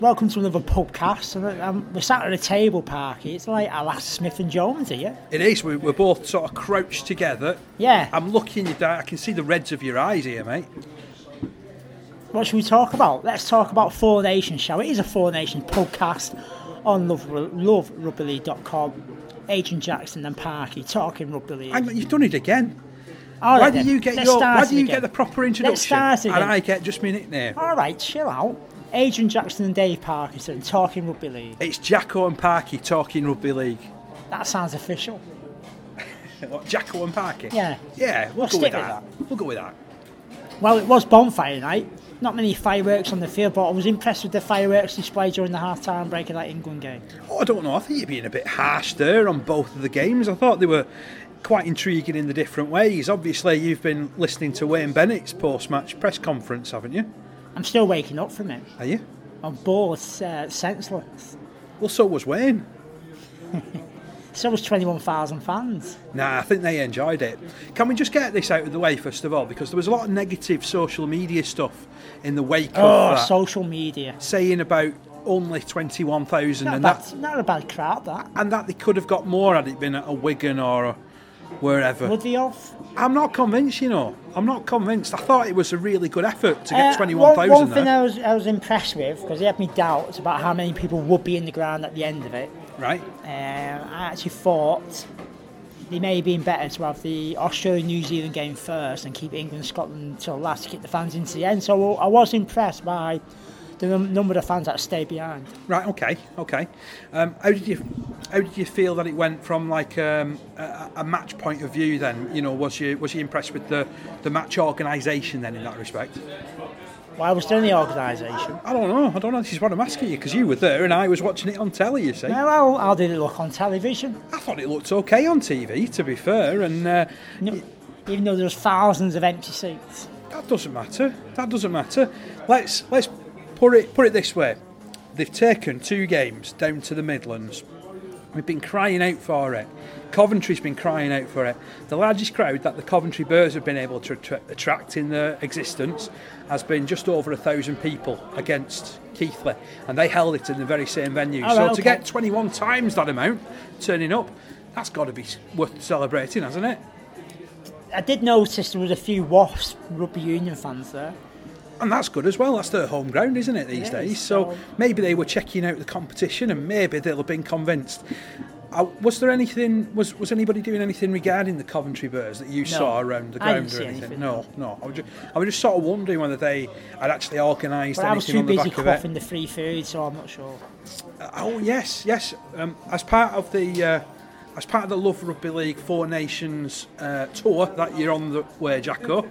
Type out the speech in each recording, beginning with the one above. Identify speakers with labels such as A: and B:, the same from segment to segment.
A: Welcome to another podcast. We're sat at a table, Parky. It's like Alastair Smith and Jones here.
B: It is. We're both sort of crouched together.
A: Yeah.
B: I'm looking you down. I can see the reds of your eyes here, mate.
A: What should we talk about? Let's talk about Four Nations, shall we? It is a Four Nations podcast on loverugbyleague.com. Adrian Jackson and Parky talking rugby league.
B: Hang on, you've done it again.
A: Why
B: do you get the proper introduction and I get just my nickname?
A: All right, chill out. Adrian Jackson and Dave Parkinson talking rugby league.
B: It's Jacko and Parky talking rugby league.
A: That sounds official.
B: What, Jacko and Parky?
A: Yeah.
B: Yeah, we'll go with that. We'll go with that.
A: Well, it was bonfire night. Not many fireworks on the field, but I was impressed with the fireworks display during the half-time break of that England game.
B: Oh, I don't know. I think you're being a bit harsh there on both of the games. I thought they were quite intriguing in the different ways. Obviously, you've been listening to Wayne Bennett's post-match press conference, haven't you?
A: I'm still waking up from it.
B: Are you?
A: I'm bored, senseless.
B: Well, so was Wayne.
A: So was 21,000 fans.
B: Nah, I think they enjoyed it. Can we just get this out of the way first of all? Because there was a lot of negative social media stuff in the wake of that.
A: Social media.
B: Saying about only 21,000 and
A: that. Not a bad crowd, that.
B: And that they could have got more had it been at a Wigan or a wherever.
A: Would they have?
B: I'm not convinced, you know. I'm not convinced. I thought it was a really good effort to get 21,000
A: One thing I was impressed with, because he had me doubts about how many people would be in the ground at the end of it.
B: Right.
A: I actually thought it may have been better to have the Australia-New Zealand game first and keep England-Scotland till last to keep the fans into the end. So I was impressed by the number of fans that stayed behind.
B: Right. Okay. How did you feel that it went from like a match point of view? Then was you impressed with the match organisation then in that respect?
A: Why was there in the organisation?
B: I don't know. This is what I'm asking you because you were there and I was watching it on telly. You see.
A: Well, how did it look on television?
B: I thought it looked okay on TV. To be fair, and
A: even though there was thousands of empty seats.
B: That doesn't matter. Let's put it this way. They've taken 2 games down to the Midlands. We've been crying out for it. Coventry's been crying out for it. The largest crowd that the Coventry Bears have been able to attract in their existence has been just over 1,000 people against Keighley, and they held it in the very same venue. To get 21 times that amount turning up, that's got to be worth celebrating, hasn't it?
A: I did notice there was a few Wasps Rugby Union fans there.
B: And that's good as well. That's their home ground, isn't it, these days? So maybe they were checking out the competition and maybe they'll have been convinced. Was there anything? Was anybody doing anything regarding the Coventry Bears that you saw around the ground or anything? No. I was just sort of wondering whether they had actually organised anything on the back of it. I was too busy
A: quaffing the free food, so I'm not sure.
B: Oh yes. As part of the Love Rugby League Four Nations tour that you're on the way, Jacko.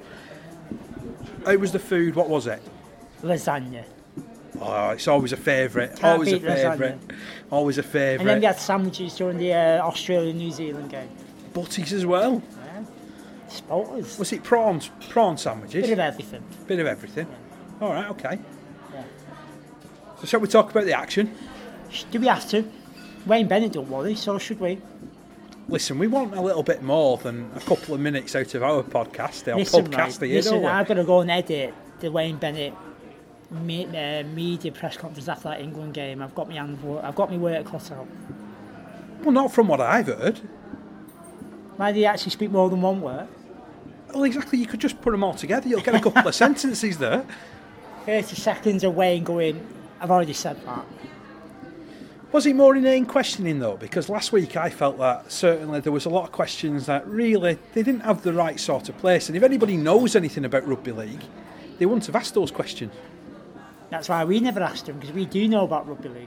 B: How was the food? What was it?
A: Lasagna.
B: Oh, it's always a favourite. Always a favourite.
A: And then we had sandwiches during the Australia-New Zealand game.
B: Butties as well.
A: Yeah. Spotters.
B: Was it prawn sandwiches?
A: Bit of everything.
B: Yeah. All right, okay.
A: Yeah.
B: So shall we talk about the action?
A: Do we have to? Wayne Bennett don't worry, so should we?
B: Listen, we want a little bit more than a couple of minutes out of our podcast.
A: Listen, I've got to go and edit the Wayne Bennett media press conference after that England game. I've got my work cut out.
B: Well, not from what I've heard.
A: Why do you actually speak more than one word?
B: Well, exactly. You could just put them all together. You'll get a couple of sentences there.
A: 30 seconds of Wayne going, I've already said that.
B: Was it more inane questioning though? Because last week I felt that certainly there was a lot of questions that really they didn't have the right sort of place. And if anybody knows anything about rugby league, they wouldn't have asked those questions.
A: That's why we never asked them, because we do know about rugby league.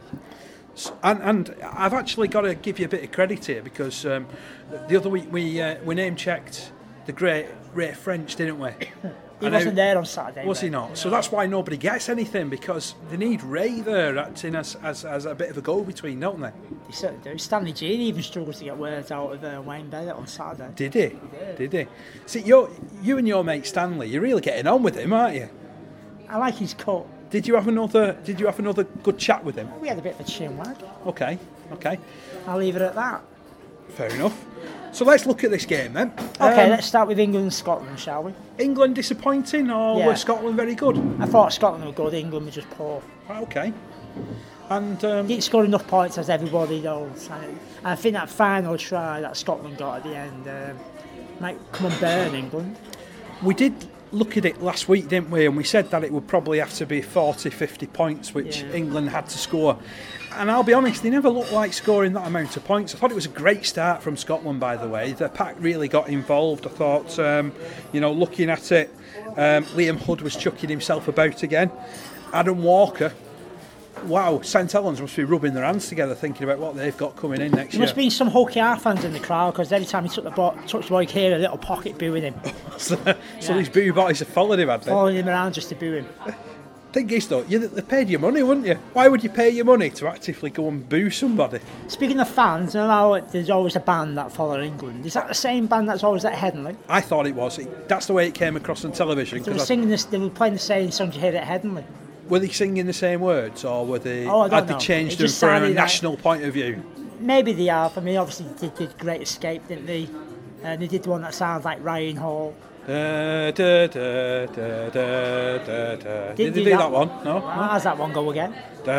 B: And I've actually got to give you a bit of credit here because the other week we name checked the great Ray French, didn't we?
A: He wasn't there on Saturday.
B: Was he not? No. So that's why nobody gets anything, because they need Ray there acting as a bit of a go-between, don't they?
A: They certainly do. Stanley Jean even struggled to get words out of Wayne Bennett on Saturday.
B: Did he? Did he? See, you and your mate Stanley, you're really getting on with him, aren't you?
A: I like his cut.
B: Did you have another good chat with him?
A: We had a bit of a chin wag.
B: Okay.
A: I'll leave it at that.
B: Fair enough. So let's look at this game then.
A: Okay, let's start with England and Scotland, shall we?
B: England disappointing, or were Scotland very good?
A: I thought Scotland were good, England were just poor.
B: Right, okay. And
A: He didn't score enough points, as everybody knows. And I think that final try that Scotland got at the end might come and burn England.
B: we did look at it last week, didn't we? And we said that it would probably have to be 40, 50 points, which England had to score. And I'll be honest, they never looked like scoring that amount of points. I thought it was a great start from Scotland, by the way. The pack really got involved. I thought, looking at it, Liam Hood was chucking himself about again. Adam Walker, wow, St Helens must be rubbing their hands together thinking about what they've got coming in next year.
A: There must have been some OKR fans in the crowd, because every time he touched the ball, you could hear a little pocket booing him.
B: So these boo boys have followed him, had they?
A: Following him around just to boo him.
B: Thing is, though, they paid you money, wouldn't you? Why would you pay your money to actively go and boo somebody?
A: Speaking of fans, you know how there's always a band that follow England. Is that the same band that's always at Headingley?
B: I thought it was. That's the way it came across on television.
A: They were playing the same songs you hear at Headingley.
B: Were they singing the same words, or were they?
A: I don't
B: had
A: know.
B: They changed
A: It
B: them
A: just
B: from a
A: sounded
B: national point of view?
A: Maybe they have. I mean, obviously they did Great Escape, didn't they? And they did the one that sounds like Ryan Hall.
B: Did they do that one? No.
A: How's that one go again?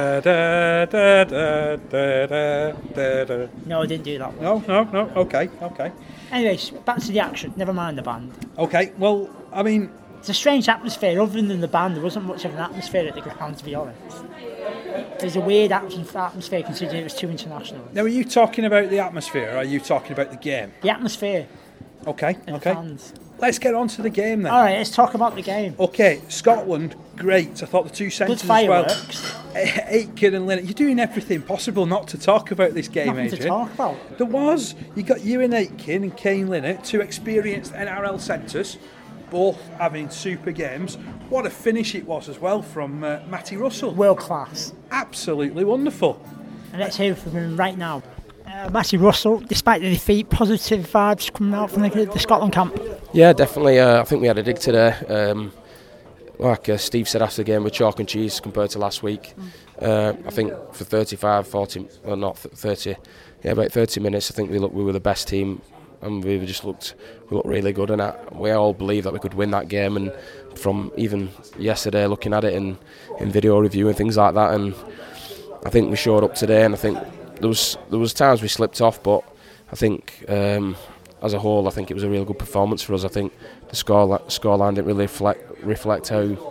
A: No, I didn't do that one.
B: No. Okay.
A: Anyways, back to the action. Never mind the band.
B: Okay. Well, I mean,
A: it's a strange atmosphere. Other than the band, there wasn't much of an atmosphere at the ground, to be honest. There's a weird atmosphere considering it was two internationals.
B: now are you talking about the atmosphere, or are you talking about the game?
A: The atmosphere.
B: Okay.
A: And the fans.
B: Let's get on to the game then.
A: All right, let's talk about the game.
B: Okay, Scotland, great. I thought the two centres
A: Good fireworks.
B: as well. Aitken and Linnett, you're doing everything possible not to talk about this game,
A: Nothing
B: Adrian.
A: to talk about.
B: There was. You got Ewan Aitken and Kane Linnett, two experienced NRL centres, both having super games. What a finish it was as well from Matty Russell.
A: World class.
B: Absolutely wonderful.
A: And let's hear from him right now. Matty Russell, despite the defeat, positive vibes coming out from the Scotland camp.
C: Yeah, definitely. I think we had a dig today. Like Steve said after the game, with chalk and cheese compared to last week. I think for 35, 40, well not 30, about 30 minutes, I think we were the best team, and we looked really good. And we all believed that we could win that game. And from even yesterday, looking at it in video review and things like that, and I think we showed up today. And I think there was times we slipped off, but I think as a whole, I think it was a really good performance for us. I think the scoreline didn't really reflect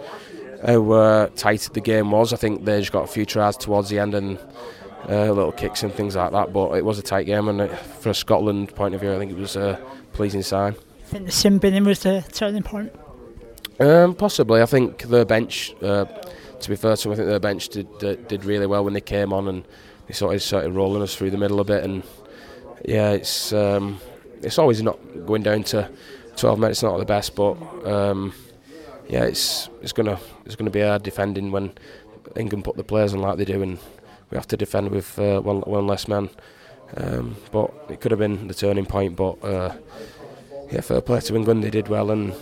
C: how tight the game was. I think they just got a few tries towards the end and little kicks and things like that, but it was a tight game, and from a Scotland point of view, I think it was a pleasing sign.
A: I think the sin binning was the turning point.
C: Possibly. I think their bench, to be fair to them, I think their bench did really well when they came on, and they started rolling us through the middle a bit. And yeah, it's always not going down to 12 minutes, not the best, but yeah, it's gonna be hard defending when England put the players on like they do, and we have to defend with one less man. But it could have been the turning point. But yeah, fair play to England, they did well, and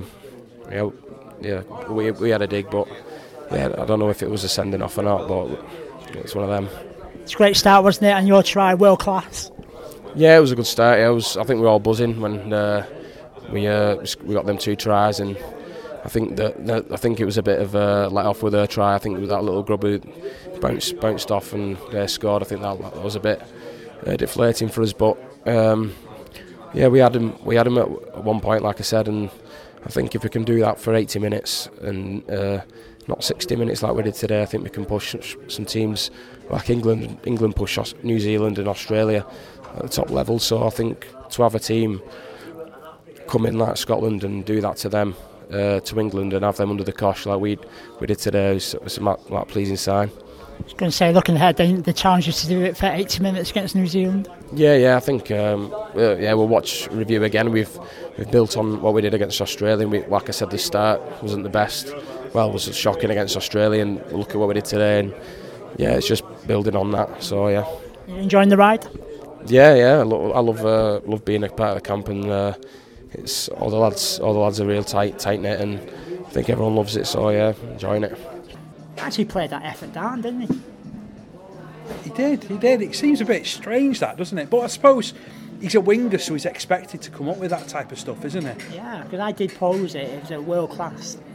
C: we had a dig, but yeah, I don't know if it was a sending off or not, but it's one of them.
A: It's a great start, wasn't it? And your try, world class.
C: Yeah, it was a good start. I think we were all buzzing when we got them two tries, and I think it was a bit of a let off with her try. I think with that little grub who bounced off and they scored. I think that was a bit deflating for us, but yeah, we had him at one point, like I said, and I think if we can do that for 80 minutes and not 60 minutes like we did today, I think we can push some teams like England. England push New Zealand and Australia at the top level. So I think to have a team come in like Scotland and do that to them, to England, and have them under the cosh like we did today, was a pleasing sign.
A: I was going to say, looking ahead, the challenge is to do it for 80 minutes against New Zealand.
C: Yeah, I think we'll watch review again. We've built on what we did against Australia. Like I said, the start wasn't the best. Well, it was shocking against Australia, and look at what we did today. And yeah, it's just building on that. So yeah.
A: You enjoying the ride?
C: Yeah. I love being a part of the camp, and it's all the lads are real tight knit, and I think everyone loves it. So yeah, enjoying it.
A: Actually played that effort down, didn't he?
B: He did. It seems a bit strange, that, doesn't it? But I suppose he's a winger, so he's expected to come up with that type of stuff, isn't he?
A: Yeah, because I did pose it. It was a world class.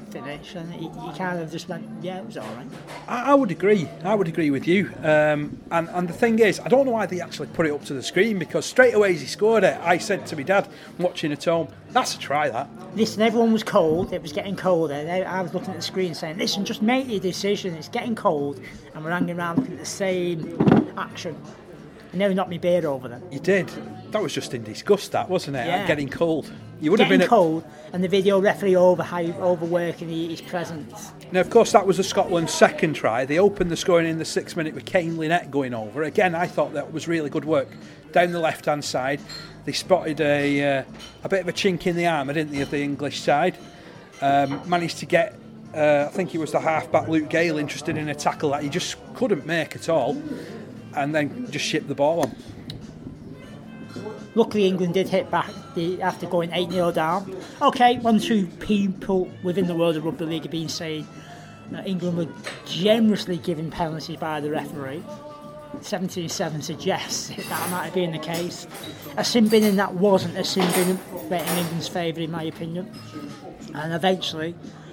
A: finish, and he kind of just went, yeah, it was all right.
B: I would agree. I would agree with you. And the thing is, I don't know why they actually put it up to the screen, because straight away as he scored it, I said to my dad, watching at home, that's a try, that.
A: Listen, everyone was cold. It was getting colder. I was looking at the screen saying, listen, just make your decision. It's getting cold, and we're hanging around looking at the same action. I nearly knocked my beard over them.
B: You did. That was just in disgust, that, wasn't it?
A: Yeah.
B: Getting cold. You would
A: Getting
B: have been
A: cold, and the video referee overworking his presence.
B: Now, of course, that was the Scotland's second try. They opened the scoring in the 6th minute with Kane Lynette going over. Again, I thought that was really good work. Down the left-hand side, they spotted a bit of a chink in the armour, didn't they, of the English side. Managed to get, I think it was the half-back Luke Gale, interested in a tackle that he just couldn't make at all, and then just shipped the ball on.
A: Luckily, England did hit back after going 8-0 down. OK, 1-2 people within the world of Rugby League have been saying that England were generously given penalties by the referee. 17-7 suggests that might have been the case. A sin bin, and that wasn't a sin bin in England's favour, in my opinion. And eventually,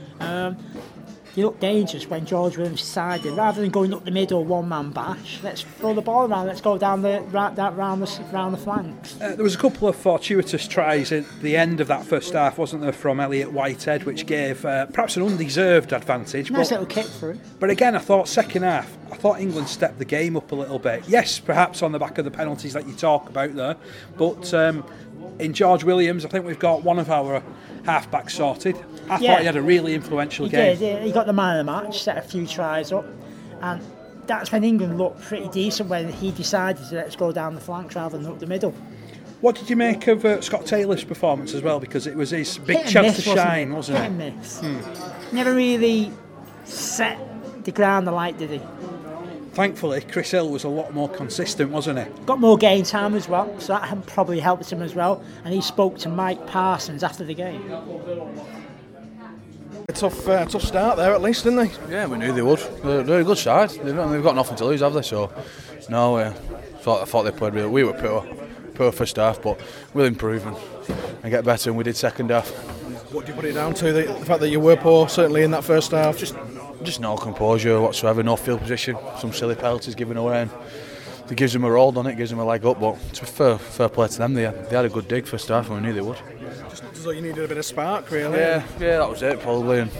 A: you look dangerous when George Williams decided, rather than going up the middle, one-man bash, let's throw the ball around, let's go down round the flanks.
B: There was a couple of fortuitous tries at the end of that first half, wasn't there, from Elliot Whitehead, which gave perhaps an undeserved advantage.
A: Nice little kick through.
B: But again, I thought second half, England stepped the game up a little bit. Yes, perhaps on the back of the penalties that you talk about there, but in George Williams, I think we've got one of our half-backs sorted. I thought he had a really influential game.
A: He got the man of the match, set a few tries up, and that's when England looked pretty decent, when he decided to let's go down the flanks rather than up the middle.
B: What did you make of Scott Taylor's performance as well? Because it was his big chance to shine, wasn't it?
A: Hit and miss. Never really set the ground alight, did he?
B: Thankfully, Chris Hill was a lot more consistent, wasn't he?
A: Got more game time as well, so that probably helped him as well. And he spoke to Mike Parsons after the game.
D: A tough start there, at least, didn't they?
E: Yeah, we knew they would. They're a good side. They've got nothing to lose, have they? So, no, I thought they played really. We were poor first half, but we'll improve and get better. And we did second half.
D: What do you put it down to? The fact that you were poor, certainly in that first half.
E: Just no composure whatsoever, no field position, some silly penalties given away, and it gives them a roll on it, gives them a leg up. But it's fair play to them. They had a good dig first half, and we knew they would.
D: Just looked as though you needed a bit of spark, really.
E: Yeah, that was it probably. And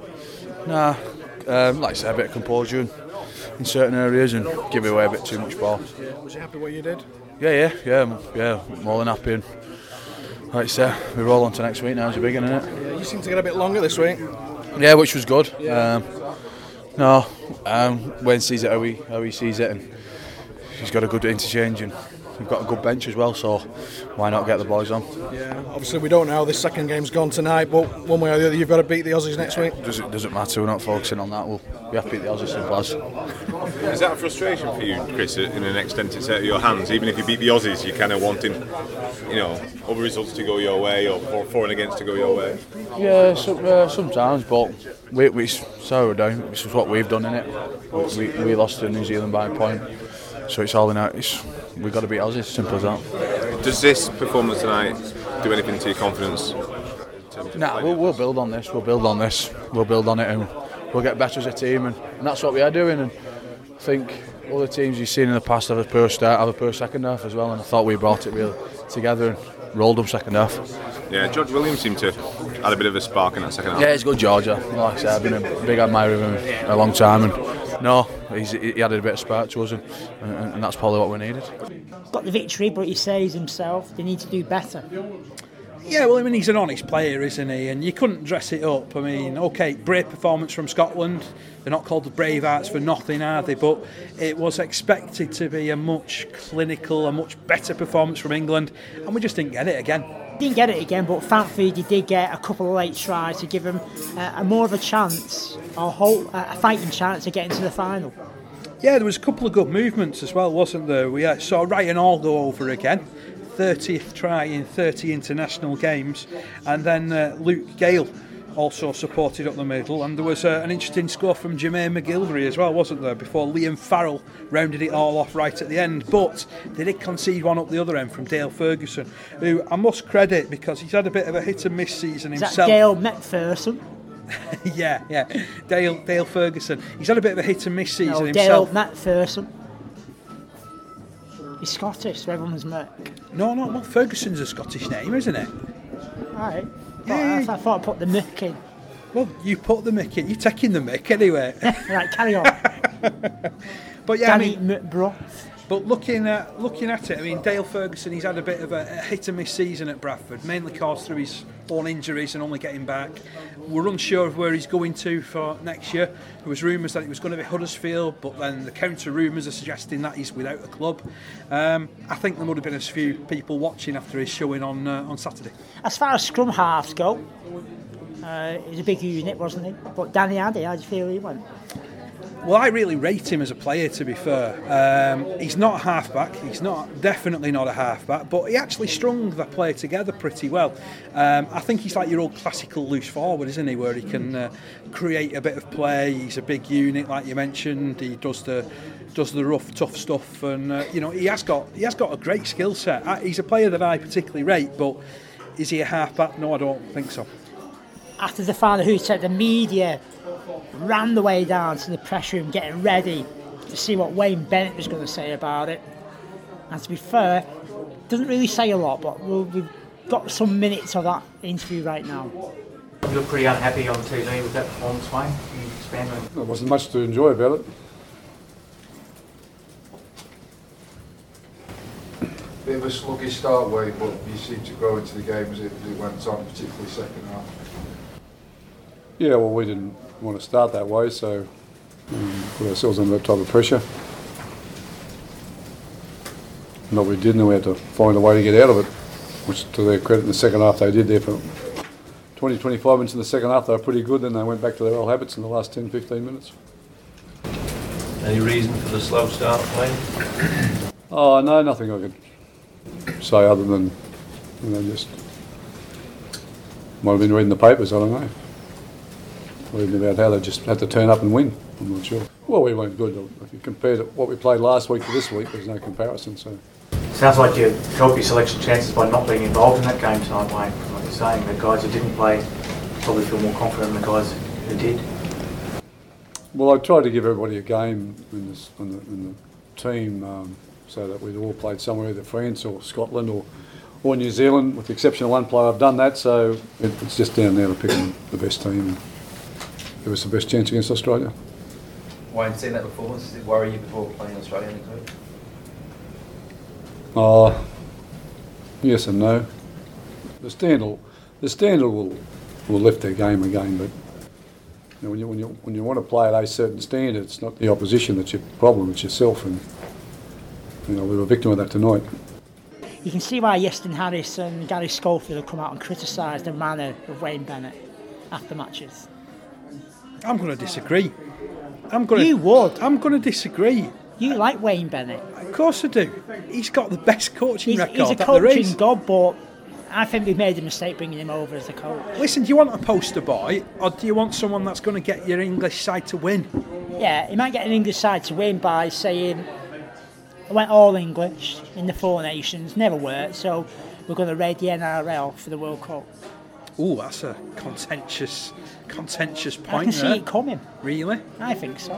E: like I said, a bit of composure in certain areas and give away a bit too much ball.
D: Yeah. Was you happy with what you did?
E: Yeah, more than happy. And like I say, we roll on to next week now. It's a big one, isn't it?
D: Yeah, you seem to get a bit longer this week.
E: Yeah, which was good.
D: Yeah.
E: Wayne sees it how he sees it, and he's got a good interchange, and we've got a good bench as well, so why not get the boys on?
D: Yeah, obviously we don't know how this second game's gone tonight, but one way or the other you've got to beat the Aussies next week.
E: Doesn't matter, we're not focusing on that. We have to beat the Aussies, simple as.
F: Is that a frustration for you, Chris, in an extended set of your hands? Even if you beat the Aussies, you're kind of wanting, other results to go your way or for and against to go your way?
E: Yeah, sometimes, but we so we're down. This is what we've done, innit? We lost to New Zealand by a point, so it's all in out. We've got to beat Aussies, simple as that.
F: Does this performance tonight do anything to your confidence?
E: We'll build on this. We'll build on it, and we'll get better as a team, and that's what we are doing. And I think other teams you've seen in the past have a poor start, have a poor second half as well. And I thought we brought it really together and rolled them second half.
F: Yeah, George Williams seemed to add a bit of a spark in that second half.
E: Yeah, he's good, Georgia. Like I said, I've been a big admirer of him a long time, and he added a bit of spark to us, and that's probably what we needed.
A: Got the victory, but he says himself they need to do better.
B: Yeah, well, I mean, he's an honest player, isn't he? And you couldn't dress it up. I mean, OK, brave performance from Scotland. They're not called the Bravehearts for nothing, are they? But it was expected to be a much clinical, a much better performance from England, and we just didn't get it again.
A: Didn't get it again, but thankfully he did get a couple of late tries to give him a more of a chance, a fighting chance of getting to the final.
B: Yeah, there was a couple of good movements as well, wasn't there? We saw Ryan Hall go over again. 30th try in 30 international games, and then Luke Gale also supported up the middle, and there was an interesting score from Jermaine McGilvery as well, wasn't there, before Liam Farrell rounded it all off right at the end. But they did concede one up the other end from Dale Ferguson, who I must credit because he's had a bit of a hit and miss season himself.
A: Is that Dale McPherson?
B: Yeah. Dale Ferguson. He's had a bit of a hit and miss season
A: No,
B: himself.
A: Dale Macpherson. He's Scottish, so everyone's Mick.
B: No, well, Ferguson's a Scottish name, isn't it?
A: Right.
B: Yeah.
A: I thought I put the Mick in.
B: Well, you put the mick in. You're taking the mick anyway.
A: Right, carry on.
B: But yeah,
A: Danny McBrough.
B: But looking at it, I mean, Dale Ferguson, he's had a bit of a hit and miss season at Bradford, mainly caused through his own injuries and only getting back. We're unsure of where he's going to for next year. There was rumours that it was going to be Huddersfield, but then the counter rumours are suggesting that he's without a club. I think there would have been a few people watching after his showing on Saturday.
A: As far as scrum halves go, he was a big unit, wasn't he? But Danny Addy, how do you feel he went?
B: Well, I really rate him as a player, to be fair. He's not a halfback. He's definitely not a halfback, but he actually strung the player together pretty well. I think he's like your old classical loose forward, isn't he? Where he can create a bit of play. He's a big unit, like you mentioned. He does the rough, tough stuff, and he has got a great skill set. He's a player that I particularly rate, but is he a halfback? No, I don't think so.
A: After the final who said the media ran the way down to the press room getting ready to see what Wayne Bennett was going to say about it. And to be fair, doesn't really say a lot, but we've got some minutes of that interview right now.
G: You look pretty unhappy on TV with that performance, Wayne. Can you expand on it?
H: There wasn't much to enjoy about it.
I: Bit of a sluggish start, Wayne, but you seem to grow into the game as it went on, particularly second half.
H: Yeah, well, we didn't want to start that way, so put ourselves under that type of pressure. And what we did, and we had to find a way to get out of it, which to their credit in the second half they did there. For 20-25 minutes in the second half they were pretty good, then they went back to their old habits in the last 10-15 minutes.
J: Any reason for the slow start, Wayne?
H: Oh, no, nothing I could say other than, just might have been reading the papers, I don't know. Reading about how they just had to turn up and win. I'm not sure. Well, we weren't good. If you compared what we played last week to this week, there's no comparison. So
G: Sounds like you helped your selection chances by not being involved in that game tonight, Wayne. From what you're saying, the guys who didn't play probably feel more confident than the guys who did.
H: Well, I tried to give everybody a game in the team so that we'd all played somewhere, either France or Scotland or New Zealand, with the exception of one player. I've done that, so it's just down there to picking the best team. Give us the best chance against Australia.
J: Wayne, seen that performance, does it worry you before playing Australia next week?
H: Yes and no. The standard will lift their game again, but when you want to play at a certain standard, it's not the opposition that's your problem, it's yourself, and we were a victim of that tonight.
A: You can see why Iestyn Harris and Gary Schofield have come out and criticised the manner of Wayne Bennett after matches.
B: I'm going to disagree.
A: You would?
B: I'm going to disagree.
A: You like Wayne Bennett?
B: Of course I do. He's got the best coaching record
A: he's a
B: that there is.
A: coaching god, but I think we made a mistake bringing him over as a coach.
B: Listen, do you want a poster boy, or do you want someone that's going to get your English side to win?
A: Yeah, he might get an English side to win by saying, I went all English in the Four Nations, never worked, so we're going to raid the NRL for the World Cup.
B: Oh, that's a contentious point.
A: I can see it coming.
B: Really?
A: I think so.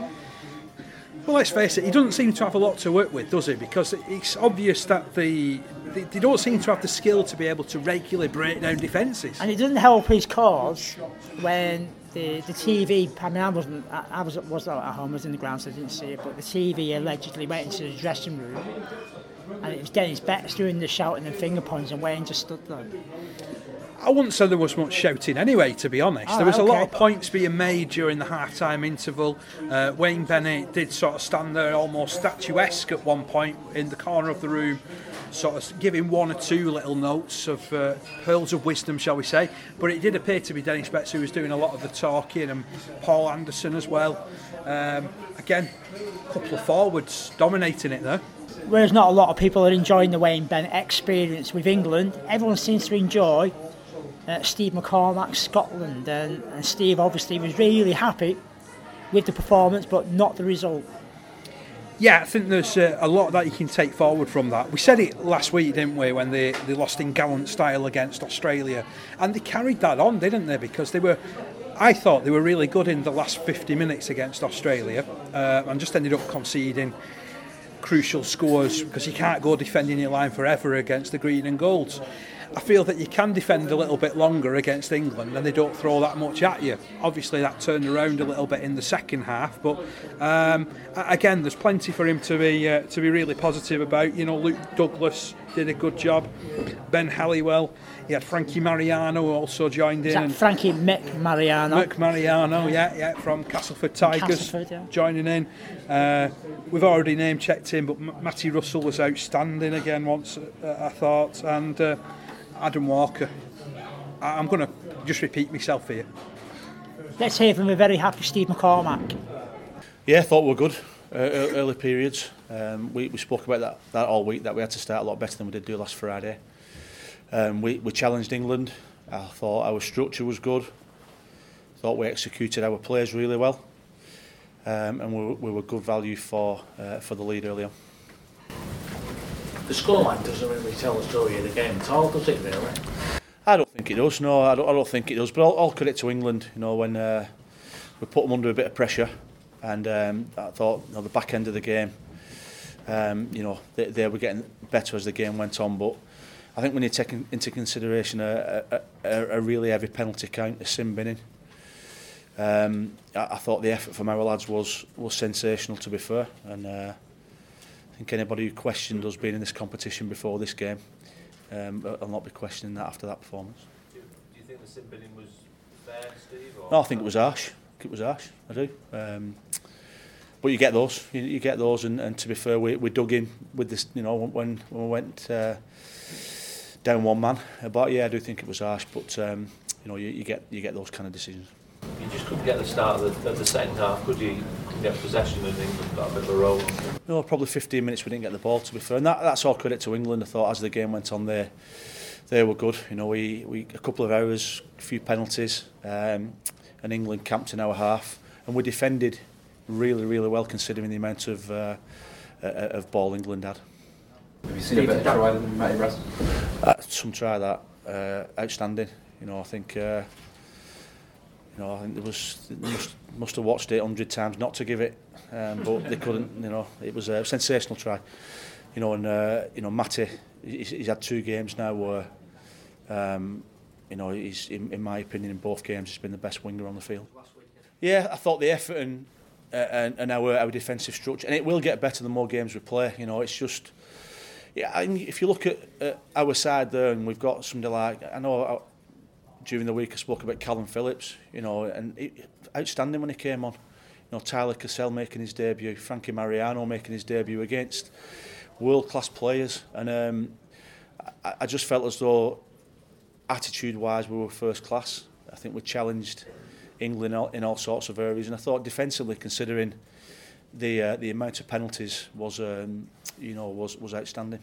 B: Well, let's face it, he doesn't seem to have a lot to work with, does he? Because it's obvious that they don't seem to have the skill to be able to regularly break down defences.
A: And it doesn't help his cause when the TV, I mean, I was not at home, I was in the ground, so I didn't see it, but the TV allegedly went into the dressing room and it was Dennis Betts doing the shouting and finger points and Wayne just stood there.
B: I wouldn't say there was much shouting anyway, to be honest. There was a lot of points being made during the half-time interval. Wayne Bennett did sort of stand there almost statuesque at one point in the corner of the room, sort of giving one or two little notes of pearls of wisdom, shall we say. But it did appear to be Dennis Betts who was doing a lot of the talking, and Paul Anderson as well. Again, a couple of forwards dominating it there.
A: Whereas not a lot of people are enjoying the Wayne Bennett experience with England, everyone seems to enjoy Steve McCormack's Scotland, and Steve obviously was really happy with the performance but not the result.
B: Yeah, I think there's a lot that you can take forward from that. We said it last week, didn't we, when they lost in gallant style against Australia, and they carried that on, didn't they, because they were I thought they were really good in the last 50 minutes against Australia, and just ended up conceding crucial scores because you can't go defending your line forever against the green and golds. I feel that you can defend a little bit longer against England and they don't throw that much at you. Obviously that turned around a little bit in the second half, but again, there's plenty for him to be really positive about. You know, Luke Douglas did a good job. Ben Halliwell, he had Frankie Mariano who also joined in.
A: Is that Frankie Mariano?
B: Mariano, yeah, from Castleford Tigers, joining in. We've already name checked him, but Matty Russell was outstanding again once, I thought, and Adam Walker. I'm going to just repeat myself here.
A: Let's hear from a very happy Steve McCormack.
K: Yeah, I thought we were good early periods. We spoke about that all week, that we had to start a lot better than we did do last Friday. We challenged England. I thought our structure was good. I thought we executed our players really well. And we were good value for the lead early on.
L: The scoreline doesn't really tell the story of the game at all, does it really?
K: I don't think it does, no, I don't think it does. But all credit to England, you know, when we put them under a bit of pressure. And I thought, you know, the back end of the game, you know, they were getting better as the game went on. But I think when you take into consideration a really heavy penalty count, a sin binning, I thought the effort from our lads was sensational, to be fair. And I think anybody who questioned us being in this competition before this game will not be questioning that after that performance.
J: Do you think the sin binning was fair, Steve? Or?
K: No, I think it was harsh. I do. But you get those. You get those, and to be fair, we dug in with this. You know, when we went down one man. But yeah, I do think it was harsh. But you know, you get those kind of decisions.
J: You just couldn't get the start of the second half, could you? Get possession and England got a bit of a roll.
K: No, probably 15 minutes we didn't get the ball, to be fair. And that's all credit to England. I thought as the game went on, they were good. You know, we a couple of errors, a few penalties, and England camped in our half, and we defended really, really well considering the amount of ball England had.
M: Have you seen a better try than Matty Russell?
K: Some try that, outstanding. You know, I think. You know, I think they must have watched it 100 times not to give it, but they couldn't. You know, it was a sensational try. You know, and you know, Matty, he's had 2 games now where, you know, he's in my opinion in both games he's been the best winger on the field. Yeah, I thought the effort and our defensive structure, and it will get better the more games we play. You know, it's just, yeah. I mean, if you look at our side there, and we've got somebody like, I know. During the week I spoke about Callum Phillips, you know, and outstanding when he came on. You know, Tyler Cassell making his debut, Frankie Mariano making his debut against world-class players, and I just felt as though attitude-wise we were first class. I think we challenged England in all sorts of areas, and I thought defensively, considering the amount of penalties, was you know, was outstanding.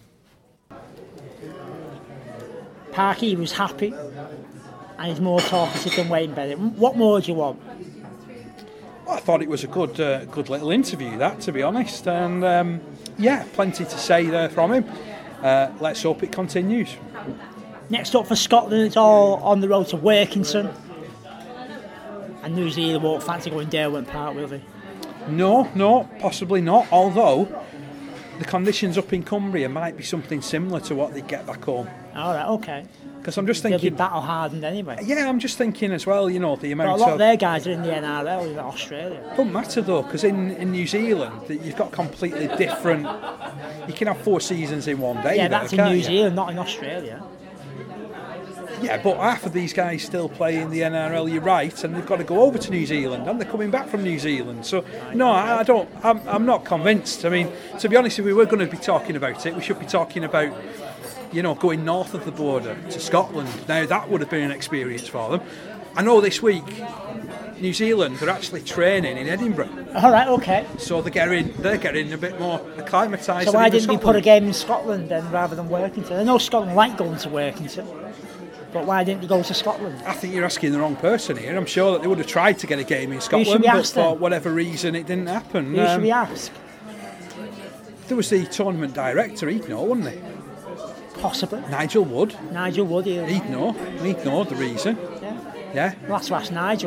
A: Parky was happy. And he's more talkative than Wayne Bennett. What more do you want?
B: Well, I thought it was a good little interview, that, to be honest. And yeah, plenty to say there from him. Let's hope it continues.
A: Next up for Scotland, it's all on the road to Workington. And New Zealand won't fancy going Derwent Park, will they?
B: No, possibly not. Although the conditions up in Cumbria might be something similar to what they get back home.
A: All right, okay.
B: Because I'm just thinking
A: they'll be battle hardened anyway.
B: Yeah, I'm just thinking as well. You know, the amount.
A: But a lot of their guys are in the NRL in Australia.
B: Don't matter though, because in New Zealand you've got completely different. You can have 4 seasons in one day.
A: Yeah, that's in New Zealand, not in Australia.
B: Yeah, but half of these guys still play in the NRL. You're right, and they've got to go over to New Zealand, and they're coming back from New Zealand. So no, I don't. I'm not convinced. I mean, to be honest, if we were going to be talking about it, we should be talking about, you know, going north of the border to Scotland. Now that would have been an experience for them. I know this week New Zealand are actually training in Edinburgh.
A: All right, okay.
B: So they're getting a bit more acclimatised.
A: So why didn't we put a game in Scotland then rather than Workington? I know Scotland like going to Workington, but why didn't you go to Scotland?
B: I think you're asking the wrong person here. I'm sure that they would have tried to get a game in Scotland, but for whatever reason it didn't happen.
A: Who should we ask?
B: There was the tournament director, he'd know, wouldn't he?
A: Possibly.
B: Nigel Wood.
A: Nigel Wood, yeah.
B: He'd know the reason.
A: Yeah.
B: Yeah.
A: We'll have to ask Nigel.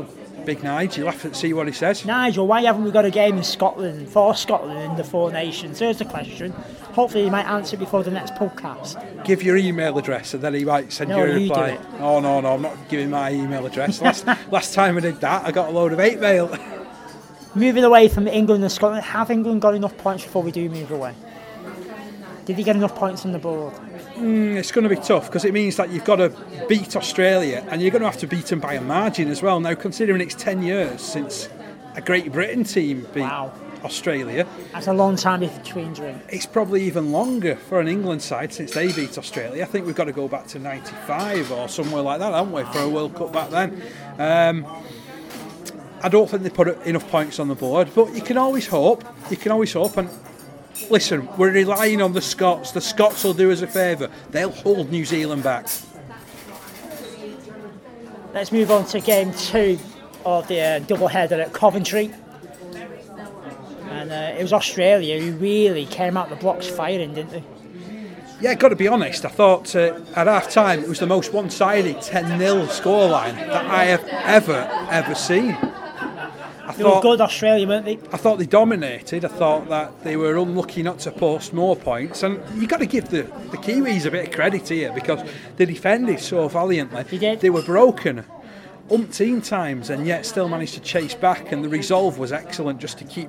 B: Big Nigel, you'll have to see what he says.
A: Nigel, why haven't we got a game in Scotland, for Scotland in the Four Nations? There's the question. Hopefully he might answer it before the next podcast.
B: Give your email address and then he might send you a reply.
A: You do it.
B: Oh, no, I'm not giving my email address. Last time I did that, I got a load of hate mail.
A: Moving away from England and Scotland, have England got enough points before we do move away? Did they get enough points on the board?
B: It's going to be tough because it means that you've got to beat Australia and you're going to have to beat them by a margin as well. Now, considering it's 10 years since a Great Britain team beat Australia.
A: That's a long time between drinks.
B: It's probably even longer for an England side since they beat Australia. I think we've got to go back to 95 or somewhere like that, haven't we, for a World Cup back then. I don't think they put enough points on the board, but you can always hope. And listen, we're relying on the Scots. The Scots will do us a favour. They'll hold New Zealand back.
A: Let's move on to game 2 of the double-header at Coventry. And it was Australia who really came out the blocks firing, didn't they?
B: Yeah, got to be honest, I thought at half-time it was the most one-sided 10-0 scoreline that I have ever seen.
A: They were good, Australia, weren't they?
B: I thought they dominated. I thought that they were unlucky not to post more points. And you've got to give the Kiwis a bit of credit here because they defended so valiantly.
A: They did.
B: They were broken umpteen times and yet still managed to chase back, and the resolve was excellent just to keep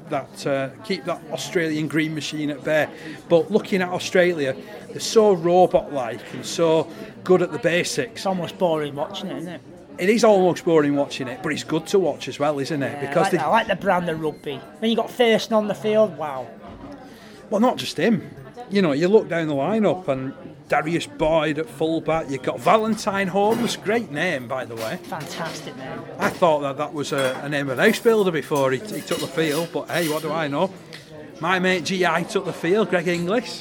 B: that Australian green machine at bay. But looking at Australia, they're so robot-like and so good at the basics.
A: It's almost boring watching it, isn't it?
B: It is almost boring watching it, but it's good to watch as well, isn't it?
A: Yeah,
B: because
A: I like the brand of rugby. When you got Thurston on the field, wow.
B: Well, not just him. You know, you look down the lineup and Darius Boyd at fullback. You've got Valentine Holmes, great name by the way.
A: Fantastic name.
B: I thought that was a name of an house builder before he took the field, but hey, what do I know? My mate GI took the field, Greg Inglis.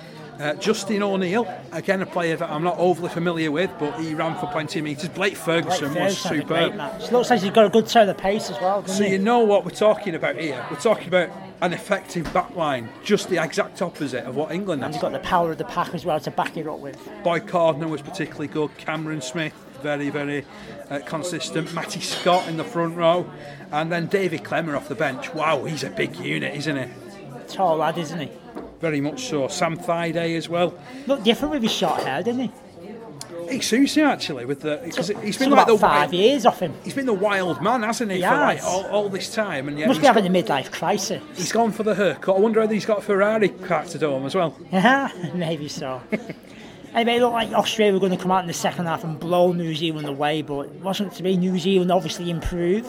B: Justin O'Neill, again a player that I'm not overly familiar with, but he ran for 20 metres. Blake Ferguson was superb.
A: It looks like he's got a good turn of pace as well, doesn't
B: So
A: he?
B: you know what we're talking about here. We're talking about an effective backline, just the exact opposite of what England has.
A: And he's got the power of the pack as well to back it up with.
B: Boyd Cordner was particularly good. Cameron Smith, very, very consistent. Matty Scott in the front row. And then David Clemmer off the bench. Wow, he's a big unit, isn't he?
A: Tall lad, isn't he?
B: Very much so. Sam Thaiday as well.
A: Looked different with his short hair, didn't he?
B: He suits him actually with because he's been
A: like
B: about
A: the 5 years off him.
B: He's been the wild man, hasn't he, for like all this time? And
A: Must be having a midlife crisis.
B: He's gone for the haircut. I wonder whether he's got a Ferrari car to home as well.
A: Yeah, maybe so. Anyway, it looked like Australia were going to come out in the second half and blow New Zealand away, but it wasn't to be. New Zealand obviously improved,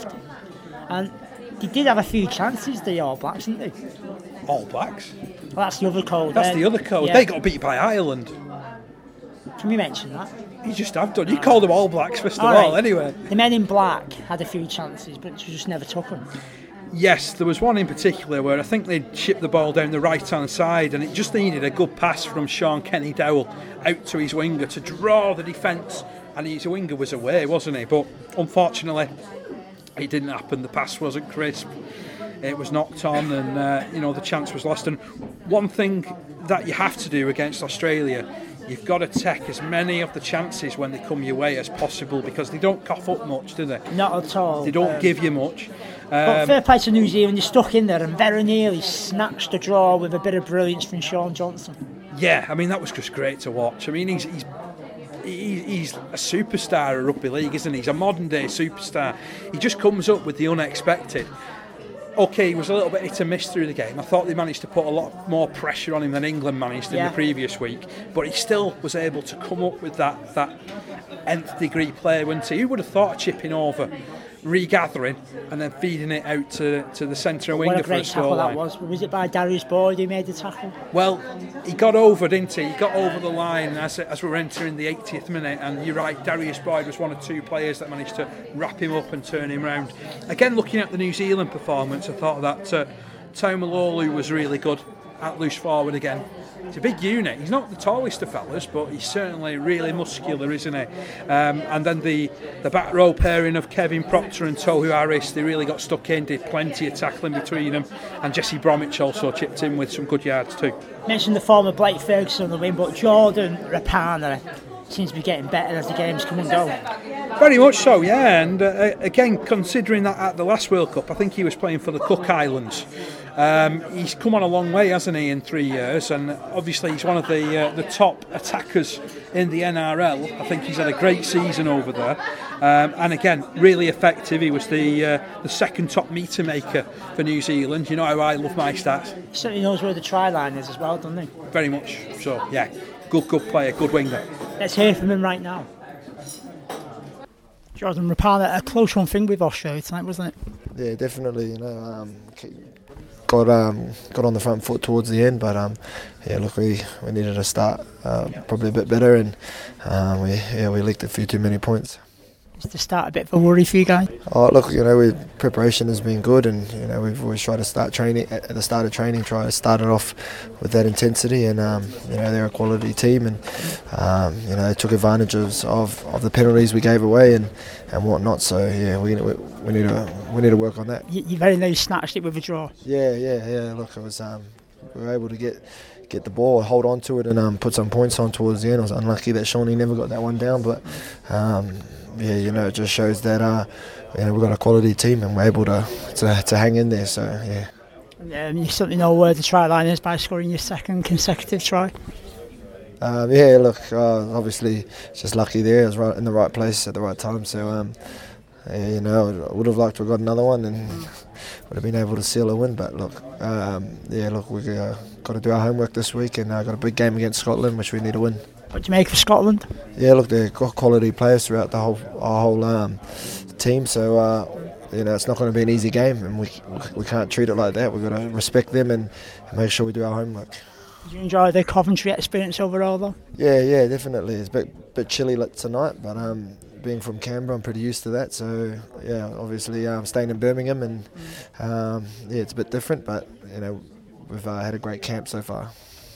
A: and they did have a few chances, the All Blacks, didn't they?
B: All Blacks?
A: Well, that's the other code.
B: That's the other code.
A: Yeah.
B: They got beat by Ireland.
A: Can we mention that?
B: You just have done. You called them All Blacks first of all, anyway.
A: The men in black had a few chances, but just never took them.
B: Yes, there was one in particular where I think they'd chipped the ball down the right-hand side and it just needed a good pass from Sean Kenny-Dowell out to his winger to draw the defence, and his winger was away, wasn't he? But unfortunately, it didn't happen. The pass wasn't crisp. It was knocked on and, the chance was lost. And one thing that you have to do against Australia, you've got to take as many of the chances when they come your way as possible because they don't cough up much, do they?
A: Not at all.
B: They don't give you much.
A: But fair play to New Zealand, they stuck in there and very nearly snatched a draw with a bit of brilliance from Sean Johnson.
B: Yeah, I mean, that was just great to watch. I mean, he's a superstar at rugby league, isn't he? He's a modern day superstar. He just comes up with the unexpected. Okay, he was a little bit hit and miss through the game. I thought they managed to put a lot more pressure on him than England managed in the previous week, but he still was able to come up with that nth degree play, wasn't he? Who would have thought of chipping over, regathering, and then feeding it out to the centre winger for a
A: What a great tackle that was. Was it by Darius Boyd who made the tackle?
B: Well, he got over, didn't he? He got over the line as we were entering the 80th minute, and you're right, Darius Boyd was one of two players that managed to wrap him up and turn him round. Again, looking at the New Zealand performance, I thought that Taumalolo was really good at loose forward again. He's a big unit. He's not the tallest of fellas, but he's certainly really muscular, isn't he? And then the back row pairing of Kevin Proctor and Tohu Harris, they really got stuck in, did plenty of tackling between them, and Jesse Bromwich also chipped in with some good yards too.
A: Mentioned the former Blake Ferguson on the wing, but Jordan Rapana seems to be getting better as the games come and go.
B: Very much so, yeah. And again, considering that at the last World Cup, I think he was playing for the Cook Islands. He's come on a long way, hasn't he, in 3 years? And obviously he's one of the top attackers in the NRL. I think he's had a great season over there. And again, really effective. He was the second top meter maker for New Zealand. You know how I love my stats.
A: He certainly knows where the try line is as well, doesn't he?
B: Very much so, yeah. Good player, good winger.
A: Let's hear from him right now. Jordan Rapana, a close one thing with Australia tonight, wasn't it?
N: Yeah, definitely. You know, got on the front foot towards the end, but yeah, look, we needed to start probably a bit better, and we leaked a few too many points.
A: Is the start a bit of a worry for you guys?
N: Oh, look, you know, preparation has been good, and you know, we've always tried to start training at the start of training. Try to start it off with that intensity, and you know, they're a quality team, and you know, they took advantage of the penalties we gave away and whatnot. So yeah, we need to work on that.
A: You very nearly snatched it with a draw.
N: Yeah. Look, it was we were able to get the ball, hold on to it, and put some points on towards the end. I was unlucky that Shawnee never got that one down, but. Yeah, you know, it just shows that you know, we've got a quality team and we're able to hang in there. So yeah.
A: You certainly know where the try line is by scoring your second consecutive try.
N: Yeah, look, obviously it's just lucky there. I was right in the right place at the right time. So yeah, you know, I would have liked to have got another one and would have been able to seal a win. But look, yeah, look, we got to do our homework this week, and got a big game against Scotland, which we need to win.
A: What do you make of Scotland?
N: Yeah, look, they've got quality players throughout our whole team, so you know, it's not going to be an easy game, and we can't treat it like that. We've got to respect them and make sure we do our homework.
A: Did you enjoy the Coventry experience overall, though?
N: Yeah, definitely. It's a bit chilly tonight, but being from Canberra, I'm pretty used to that. So yeah, obviously I'm staying in Birmingham, and yeah, it's a bit different, but you know, we've had a great camp so far.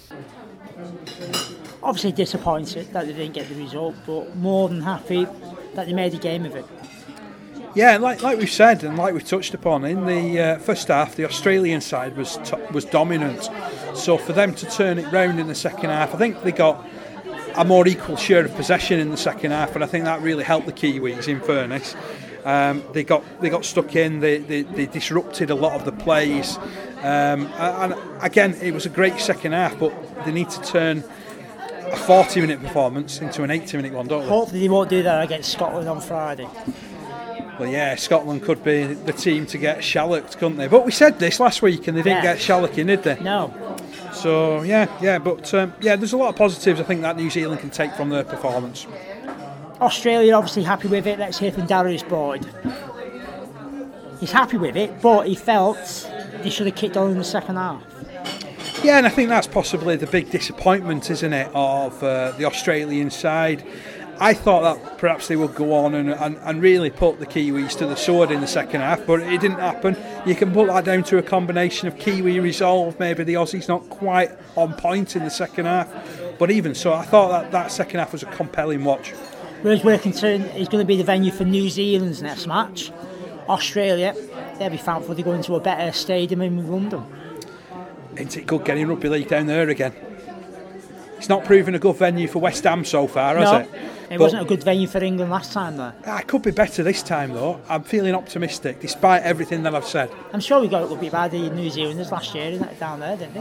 A: Obviously disappointed that they didn't get the result, but more than happy that they made a game of it.
B: Yeah, like we've said and like we've touched upon, in the first half the Australian side was dominant. So for them to turn it round in the second half, I think they got a more equal share of possession in the second half, and I think that really helped the Kiwis, in fairness. They got stuck in, they disrupted a lot of the plays, and again it was a great second half, but they need to turn a 40-minute performance into an 80-minute one, don't they?
A: Hopefully they won't do that against Scotland on Friday.
B: Well, yeah, Scotland could be the team to get shalloped, couldn't they? But we said this last week and they didn't get shallocking, did they?
A: No.
B: So, but there's a lot of positives I think that New Zealand can take from their performance.
A: Australia obviously happy with it. Let's hear from Darius Boyd. He's happy with it, but he felt they should have kicked on in the second half.
B: Yeah, and I think that's possibly the big disappointment, isn't it, of the Australian side. I thought that perhaps they would go on and really put the Kiwis to the sword in the second half, but it didn't happen. You can put that down to a combination of Kiwi resolve, maybe the Aussies not quite on point in the second half, but even so, I thought that second half was a compelling watch.
A: Whereas Workington is going to be the venue for New Zealand's next match. Australia, they'll be thankful to go into a better stadium in London.
B: Isn't it good getting rugby league down there again? It's not proven a good venue for West Ham so far, has it?
A: It wasn't a good venue for England last time, though.
B: It could be better this time, though. I'm feeling optimistic, despite everything that I've said.
A: I'm sure we got it would be by the New Zealanders last year, isn't it, down there, didn't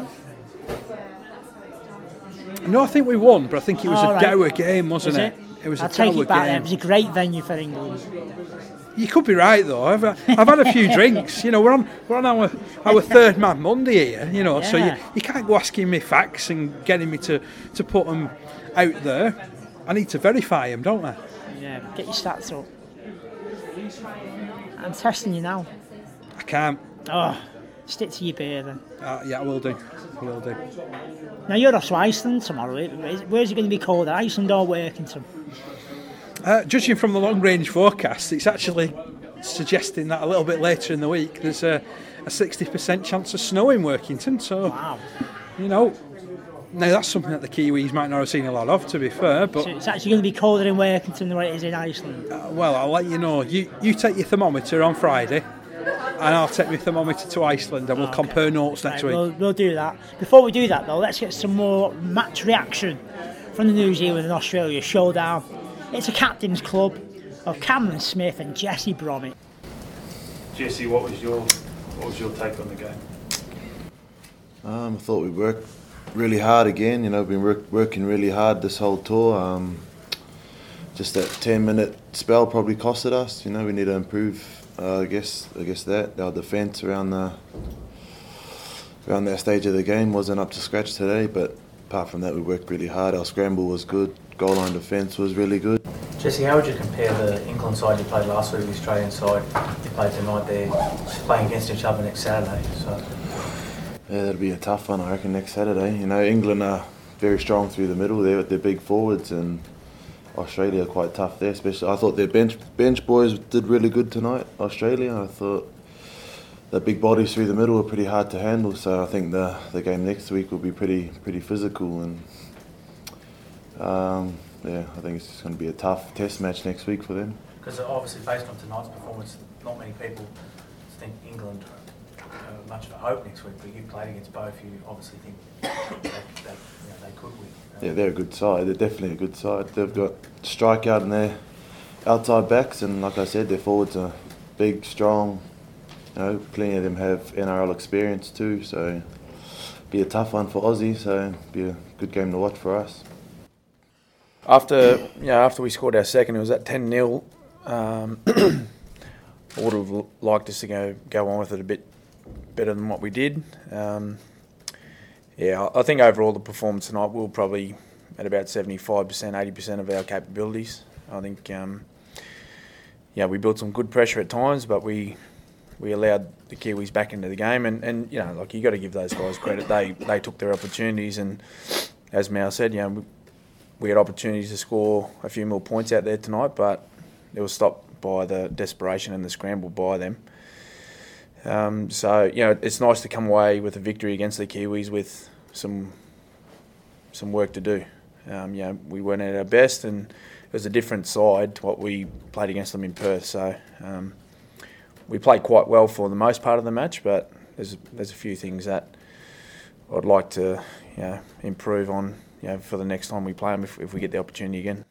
A: they?
B: No, I think we won, but I think it was a dour game, wasn't it?
A: It was a dour game. It was a great venue for England.
B: You could be right, though. I've had a few drinks. You know, we're on our third man Monday here. You know, so you can't go asking me facts and getting me to put them out there. I need to verify them, don't I?
A: Yeah, get your stats up. I'm testing you now.
B: I can't.
A: Oh, stick to your beer then.
B: Yeah, I will do.
A: Now you're off to Iceland tomorrow. Where's it going to be called? Iceland or Workington?
B: Judging from the long-range forecast, it's actually suggesting that a little bit later in the week there's a 60% chance of snow in Workington. So,
A: wow.
B: You know, now that's something that the Kiwis might not have seen a lot of, to be fair. But
A: so it's actually going to be colder in Workington than what it is in Iceland.
B: Well, I'll let you know. You take your thermometer on Friday, and I'll take my thermometer to Iceland, and we'll compare notes next week.
A: We'll do that. Before we do that, though, let's get some more match reaction from the New Zealand and Australia showdown. It's a captain's club. of Cameron Smith and Jesse Bromwich.
O: Jesse, what was your take on the game?
P: I thought we worked really hard again. We've been working really hard this whole tour. Just that 10-minute spell probably costed us. We need to improve. I guess that our defence around that stage of the game wasn't up to scratch today. But apart from that, we worked really hard. Our scramble was good. Goal line defence was really good.
G: Jesse, how would you compare the England side you played last week with the Australian side you played tonight? They're playing against each other next Saturday. So.
P: Yeah, that'll be a tough one, I reckon, next Saturday. England are very strong through the middle. They're big forwards, and Australia are quite tough there. Especially, I thought their bench boys did really good tonight. Australia, I thought the big bodies through the middle were pretty hard to handle. So I think the game next week will be pretty physical, and I think it's just going to be a tough test match next week for them.
G: Because obviously, based on tonight's performance, not many people think England much of a hope next week, but you played against both. You obviously think they could win.
P: Yeah, they're a good side. They're definitely a good side. They've got strikeout in their outside backs, and like I said, their forwards are big, strong. Plenty of them have NRL experience too, so be a tough one for Aussie. So be a good game to watch for us.
Q: After we scored our second, it was at 10-0. I would have liked us to go on with it a bit better than what we did. I think overall the performance tonight we were probably at about 75%, 80% of our capabilities. I think we built some good pressure at times, but we allowed the Kiwis back into the game, and you got to give those guys credit. They took their opportunities, and as Mal said, we had opportunities to score a few more points out there tonight, but it was stopped by the desperation and the scramble by them. It's nice to come away with a victory against the Kiwis with some work to do. We weren't at our best, and it was a different side to what we played against them in Perth. So we played quite well for the most part of the match, but there's a few things that I'd like to improve on for the next time we play them if we get the opportunity again.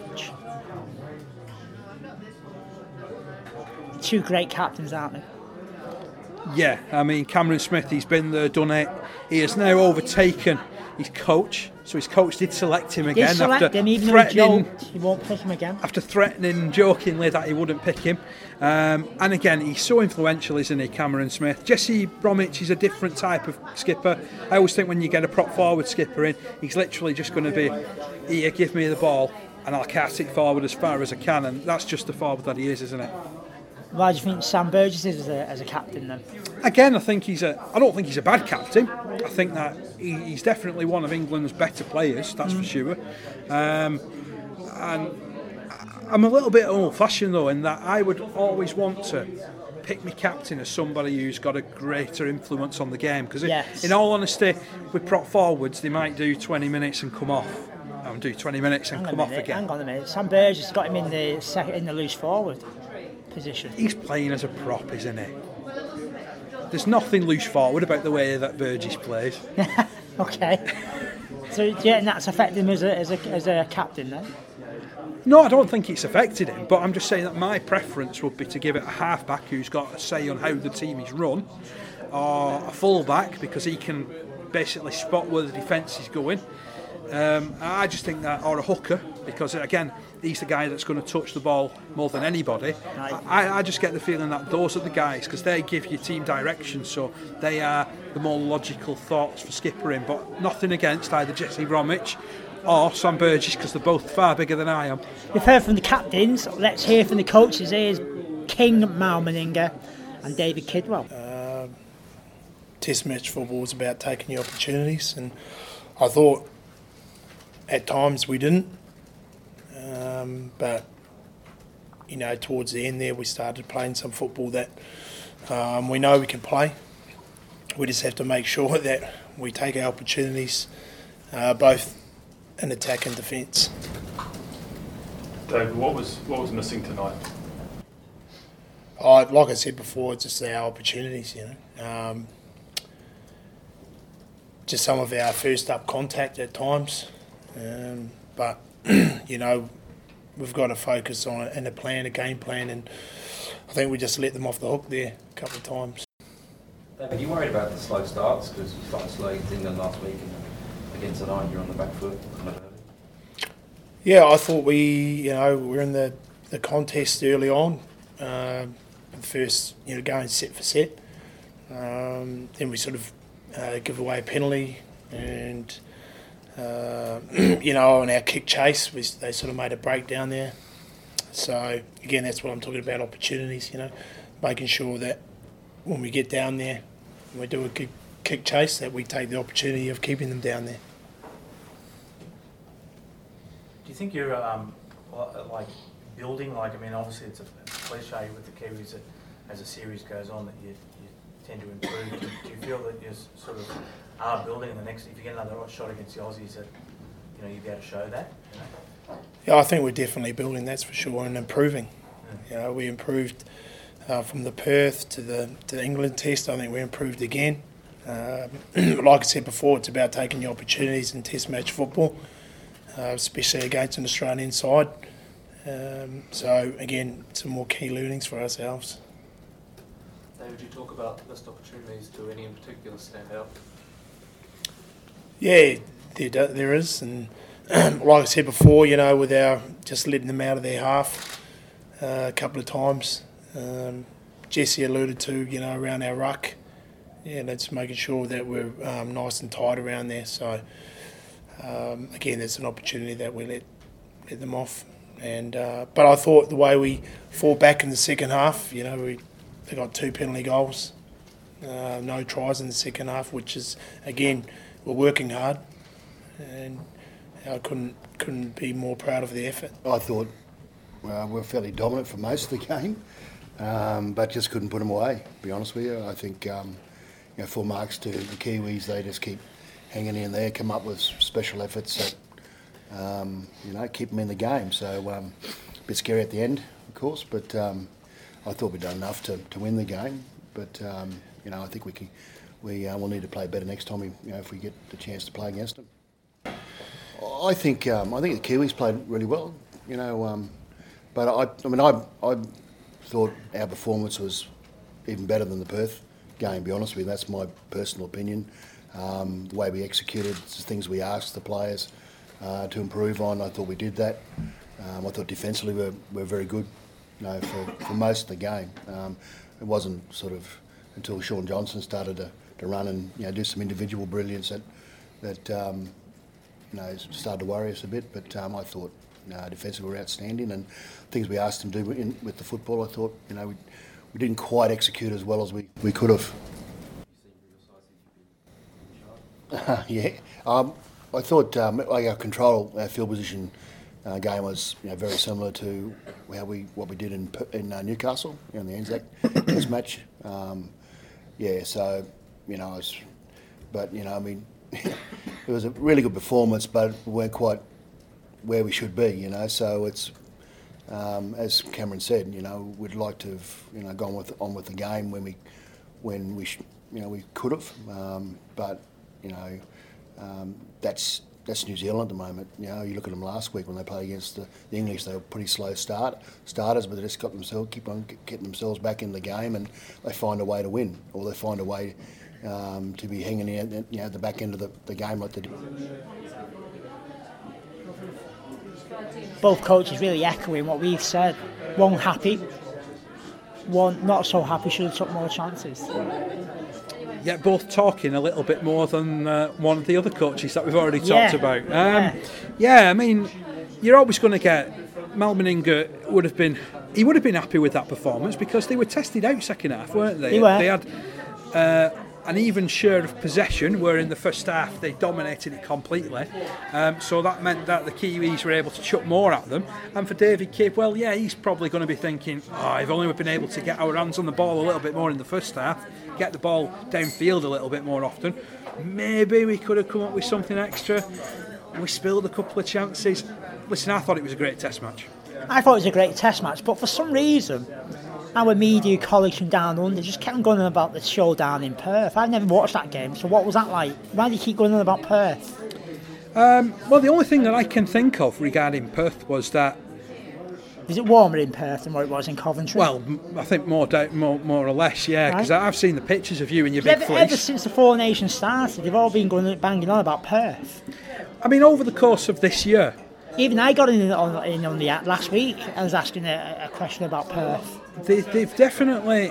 A: Two great captains, aren't they?
B: Yeah, Cameron Smith, he's been there, done it. He has now overtaken his coach. So his coach did select him again.
A: Did select him, even though he joked, he won't pick him again.
B: After threatening jokingly that he wouldn't pick him. And again, he's so influential, isn't he, Cameron Smith? Jesse Bromwich is a different type of skipper. I always think when you get a prop forward skipper in, he's literally just going to be, here, give me the ball, and I'll cast it forward as far as I can. And that's just the forward that he is, isn't it?
A: Why do you think Sam Burgess is as a captain then?
B: Again, I don't think he's a bad captain. I think that he's definitely one of England's better players, that's for sure. And I'm a little bit old-fashioned though, in that I would always want to pick my captain as somebody who's got a greater influence on the game. Because in all honesty, with prop forwards, they might do 20 minutes and come off. And do 20 minutes and come off again.
A: Hang on a minute. Sam Burgess got him in the loose forward position.
B: He's playing as a prop, isn't he? There's nothing loose forward about the way that Burgess plays.
A: Okay. So do you think that's affected him as a captain then?
B: No, I don't think it's affected him, but I'm just saying that my preference would be to give it a half-back who's got a say on how the team is run, or a full-back because he can basically spot where the defence is going. I just think that, or a hooker, because again, he's the guy that's going to touch the ball more than anybody. I just get the feeling that those are the guys, because they give your team direction, so they are the more logical thoughts for skippering. But nothing against either Jesse Bromwich or Sam Burgess, because they're both far bigger than I am.
A: We've heard from the captains, let's hear from the coaches. Here's King Mal Meninga and David Kidwell.
R: Test match football is about taking your opportunities, and I thought at times we didn't, but towards the end there we started playing some football that we know we can play. We just have to make sure that we take our opportunities both in attack and defence.
O: David, what was missing tonight?
R: Like I said before, it's just our opportunities, just some of our first up contact at times. But we've got to focus on it and a game plan, and I think we just let them off the hook there a couple of times.
M: David, you worried about the slow starts because you started slow against England last week and against tonight you're on the back foot kind of early?
R: Yeah, I thought we're in the contest early on. The first, going set for set. Then we sort of give away a penalty, and on our kick chase, they sort of made a breakdown there. So again, that's what I'm talking about, opportunities. Making sure that when we get down there, and we do a kick chase, that we take the opportunity of keeping them down there.
G: Do you think you're like building? Obviously it's a cliche with the Kiwis that as a series goes on that you tend to improve. Do you feel that you sort of are building in the next? If you get another shot against the Aussies, that you'll be able to show that.
R: Yeah, I think we're definitely building. That's for sure, and improving. We improved from the Perth to the England test. I think we improved again. Like I said before, it's about taking the opportunities in Test match football, especially against an Australian side. So again, some more key learnings for ourselves.
J: David, you talk about missed opportunities. Do any in particular stand out?
R: Yeah, there is, and like I said before, with our just letting them out of their half a couple of times. Jesse alluded to, around our ruck. Yeah, that's making sure that we're nice and tight around there. So again, there's an opportunity that we let them off. And but I thought the way we fought back in the second half, they got 2 penalty goals, no tries in the second half, which is, again, we're working hard, and I couldn't be more proud of the effort.
S: I thought we were fairly dominant for most of the game, but just couldn't put them away, to be honest with you. I think, full marks to the Kiwis. They just keep hanging in there, come up with special efforts that, keep them in the game. So a bit scary at the end, of course, but I thought we'd done enough to win the game. But, I think we'll need to play better next time, if we get the chance to play against them. I think the Kiwis played really well, but I thought our performance was even better than the Perth game, to be honest with you. That's my personal opinion. The way we executed, the things we asked the players to improve on, I thought we did that. I thought defensively we're very good, for most of the game. It wasn't sort of until Sean Johnson started to run and do some individual brilliance that started to worry us a bit. But I thought defensively were outstanding, and things we asked them to do with the football, I thought we didn't quite execute as well as we could have. Yeah, I thought our control, our field position game was very similar to what we did in Newcastle in the Anzac Test match. So it was a really good performance, but we weren't quite where we should be. So it's as Cameron said, we'd like to have gone on with the game when we could have, but that's New Zealand at the moment. You look at them last week when they played against the English. They were pretty slow starters, but they just keep on getting themselves back in the game, and they find a way to win, or they find a way to be hanging in at the back end of the game like they did.
A: Both coaches really echoing what we've said. One happy, one not so happy, should have took more chances.
B: Yeah, both talking a little bit more than one of the other coaches that we've already talked about. You're always going to get Melvin Inghert would have been happy with that performance because they were tested out second half, weren't they? They had an even share of possession, where in the first half they dominated it completely. So that meant that the Kiwis were able to chuck more at them. And for David Kidd, he's probably going to be thinking, if only we've been able to get our hands on the ball a little bit more in the first half, get the ball downfield a little bit more often. Maybe we could have come up with something extra. We spilled a couple of chances. Listen, I thought it was a great test match.
A: I thought it was a great test match, but for some reason, our media colleagues from down under just kept going on about the showdown in Perth. I've never watched that game, so what was that like? Why do you keep going on about Perth?
B: The only thing that I can think of regarding Perth was that
A: Is it warmer in Perth than what it was in Coventry?
B: Well, I think more or less, yeah, because
A: Right.
B: I've seen the pictures of you in your big
A: Ever
B: fleece.
A: since the Four Nations started, they've all been banging on about Perth.
B: I mean, over the course of this year,
A: Even I got in on the act last week. I was asking a question about Perth.
B: they've definitely.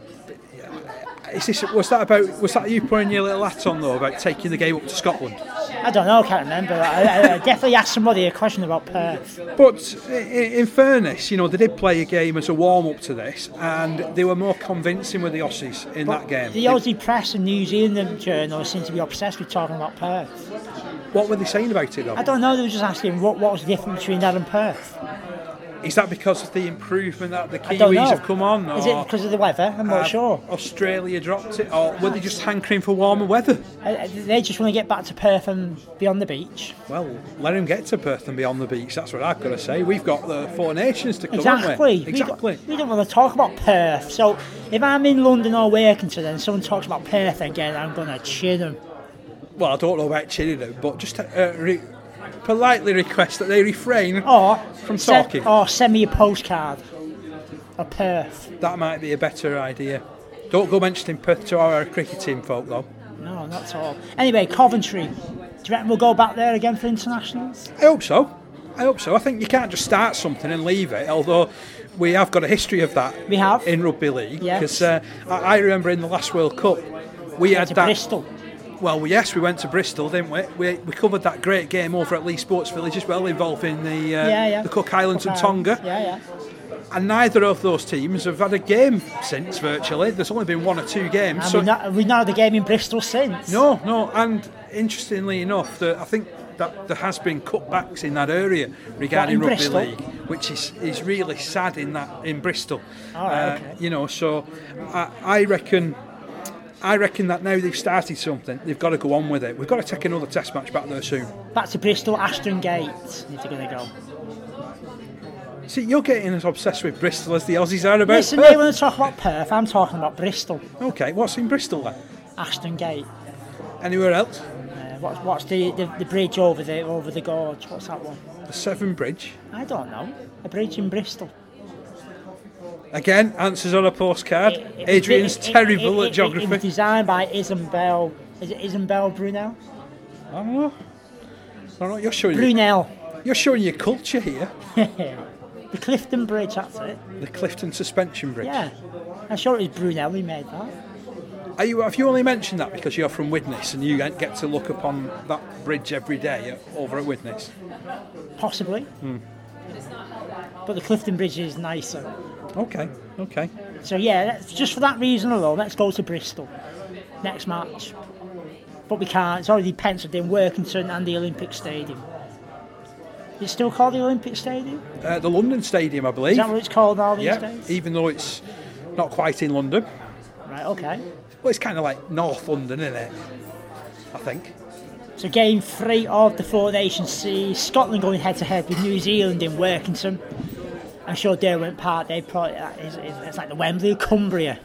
B: Was that you putting your little hat on though about taking the game up to Scotland?
A: I don't know, I can't remember. I definitely asked somebody a question about Perth.
B: But in fairness, you know, they did play a game as a warm-up to this, and they were more convincing with the Aussies in that game.
A: The Aussie press and New Zealand journalists seem to be obsessed with talking about Perth.
B: What were they saying about it though?
A: I don't know, they were just asking what was the difference between that and Perth.
B: Is that because of the improvement that the
A: I don't know.
B: Kiwis have come on?
A: Is it because of the weather? I'm not sure.
B: Australia dropped it, or were they just hankering for warmer weather?
A: They just want to get back to Perth and be on the beach.
B: Well, let them get to Perth and be on the beach. That's what I've got to say. We've got the Four Nations to come, haven't
A: Exactly.
B: we? Exactly.
A: We don't want to talk about Perth. So if I'm in London or Workington and someone talks about Perth again, I'm going to chin them.
B: Well, I don't know about chinning them, but just politely request that they refrain from talking.
A: Or send me a postcard of Perth.
B: That might be a better idea. Don't go mentioning Perth to our cricketing folk, though.
A: No, not at all. Anyway, Coventry. Do you reckon we'll go back there again for internationals?
B: I hope so. I think you can't just start something and leave it, although we have got a history of that.
A: We have.
B: In rugby league.
A: Yes.
B: Because I remember in the last World Cup, we had that.
A: Bristol.
B: Well, yes, we went to Bristol, didn't we? We covered that great game over at Lee Sports Village as well, involving the Cook Islands and Tonga.
A: Yeah.
B: And neither of those teams have had a game since, virtually. There's only been one or two games.
A: And we've not had a game in Bristol since.
B: No. And interestingly enough, I think that there has been cutbacks in that area regarding rugby
A: Bristol?
B: league, which is really sad in Bristol.
A: All right, okay.
B: You know, so I reckon that now they've started something, they've got to go on with it. We've got to take another test match back there soon.
A: Back to Bristol, Ashton Gate, if they're going to go.
B: See, you're getting as obsessed with Bristol as the Aussies are about
A: Listen,
B: Perth.
A: they want to talk about Perth, I'm talking about Bristol.
B: Okay, what's in Bristol then?
A: Ashton Gate.
B: Anywhere else?
A: What's the bridge over the gorge? What's that one?
B: The Severn Bridge.
A: I don't know. A bridge in Bristol.
B: Again, answers on a postcard. Adrian's terrible at geography.
A: It was designed by Isabel. Is it Isabel Brunel?
B: I don't know. You're showing
A: Brunel.
B: You're showing your culture here.
A: The Clifton Bridge, that's it.
B: The Clifton Suspension Bridge.
A: Yeah. I'm sure it was Brunel who made that.
B: Have you only mentioned that because you're from Widnes and you get to look upon that bridge every day over at Widnes?
A: Possibly. But the Clifton Bridge is nicer.
B: Okay.
A: So yeah, just for that reason alone, let's go to Bristol next match. But we can't. It's already penciled in Workington and the Olympic Stadium. Is it still called the Olympic Stadium?
B: The London Stadium, I believe.
A: Is that what it's called all these days?
B: Even though it's not quite in London.
A: Right, okay.
B: Well, it's kind of like North London, isn't it? I think.
A: So game 3 of the Four Nations Series, Scotland going head-to-head with New Zealand in Workington. I'm sure Derwent Park, it's like the Wembley of Cumbria.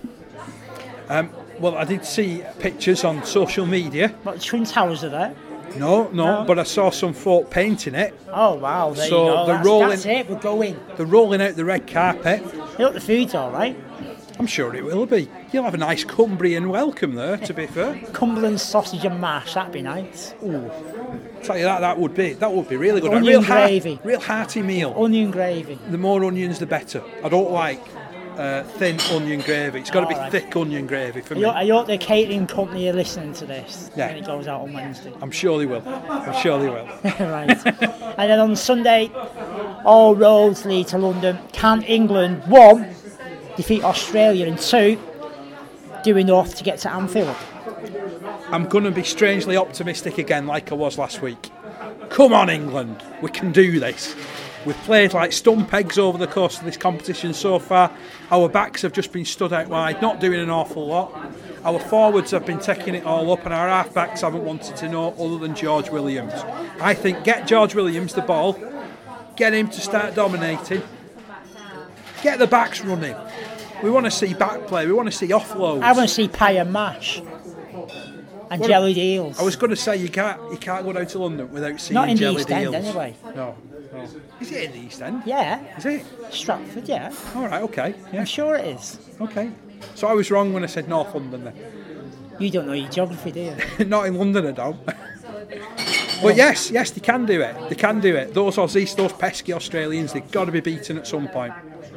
B: Well, I did see pictures on social media.
A: What, the Twin Towers are there?
B: No, but I saw some folk painting it.
A: Oh, wow, there
B: so
A: you go. That's it, we'll go in.
B: They're rolling out the red carpet.
A: Look, the food's all right.
B: I'm sure it will be. You'll have a nice Cumbrian welcome there, to be fair.
A: Cumberland sausage and mash, that'd be nice.
B: Ooh. Tell you that would be really good.
A: Onion gravy.
B: Real hearty meal.
A: Onion gravy.
B: The more onions, the better. I don't like thin onion gravy. It's got to be thick onion gravy for me.
A: I hope the catering company are listening to this when it goes out on Wednesday.
B: I'm sure they will.
A: Right. And then on Sunday, all roads lead to London. Can England, 1, defeat Australia, and 2, do enough to get to Anfield?
B: I'm going to be strangely optimistic again like I was last week. Come on, England. We can do this. We've played like stump eggs over the course of this competition so far. Our backs have just been stood out wide, not doing an awful lot. Our forwards have been taking it all up, and our half-backs haven't wanted to know other than George Williams. I think get George Williams the ball, get him to start dominating, get the backs running. We want to see back play, we want to see offloads.
A: I want to see pie and mash. And jellied eels.
B: I was going to say you can't go down to London without seeing
A: Not in the
B: jellied
A: East End,
B: eels.
A: anyway.
B: No. Is it in the East End?
A: Yeah.
B: Is it?
A: Stratford, yeah.
B: All right, okay. Yeah.
A: I'm sure it is.
B: Okay. So I was wrong when I said North London then.
A: You don't know your geography, do you?
B: Not in London, I don't. But yes, they can do it. They can do it. Those Aussies, those pesky Australians, they've got to be beaten at some point.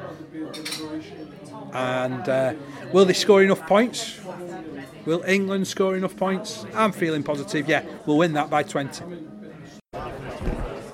B: And will they score enough points? Will England score enough points? I'm feeling positive, yeah. We'll win that by 20.